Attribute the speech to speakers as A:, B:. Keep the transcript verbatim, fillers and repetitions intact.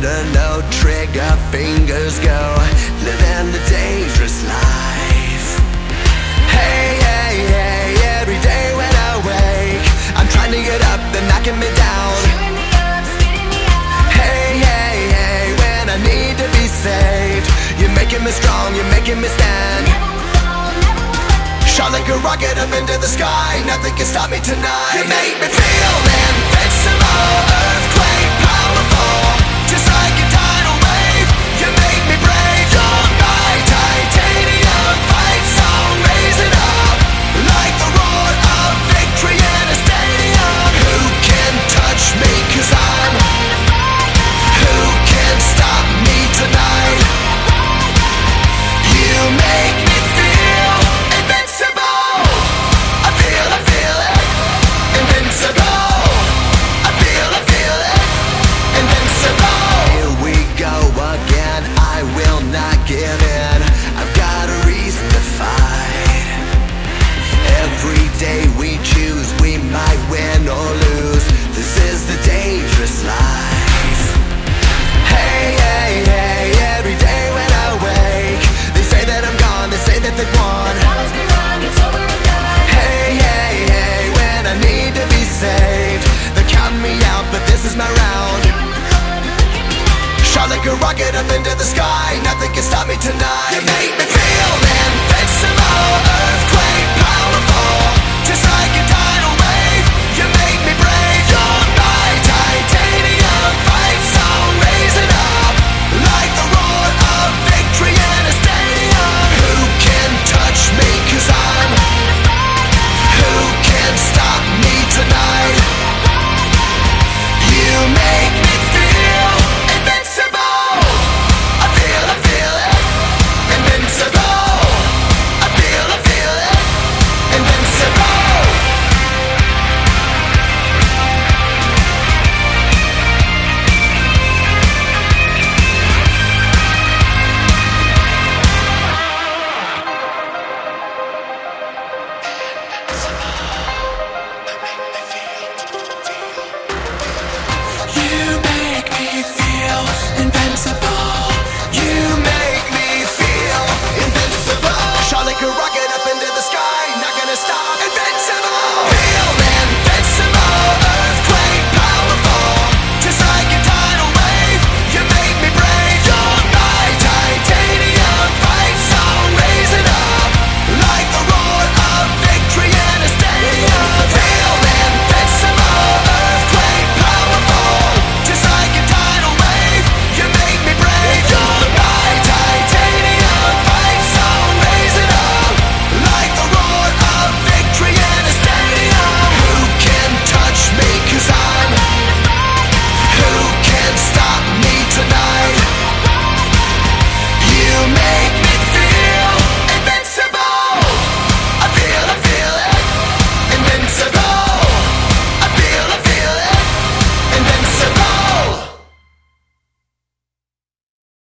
A: under no trigger, fingers go, living the dangerous life. Hey, hey, hey, every day when I wake, I'm trying to get up, they're knocking me down.
B: Chewing me up, spitting me out.
A: Hey, hey, hey, when I need to be saved, you're making me strong, you're making me stand.
B: Never will fall, never will fall.
A: Shot like a rocket up into the sky, nothing can stop me tonight. You make me feel invincible, earthquake powerful, just like a tidal wave. You make me brave, you're my titanium fight song, raise it up like the roar of victory in a stadium. Who can touch me, cause I'm who can stop me tonight? You make me feel invincible. I feel, I feel it, invincible. I feel, I feel it, invincible. Here we go again, I will not give in. I've got a reason to fight. Every day we choose, we might win or lose. This is the dangerous life. Hey, hey, hey, every day when I wake, they say that I'm gone, they say that they've won.
B: Promise me wrong, it's over and done.
A: Hey, hey, hey, when I need to be saved, they're counting me out, but this is my round.
B: You're in the cold, look at me now.
A: Shot like a rocket up into the sky, nothing can stop me tonight. You make me feel invincible.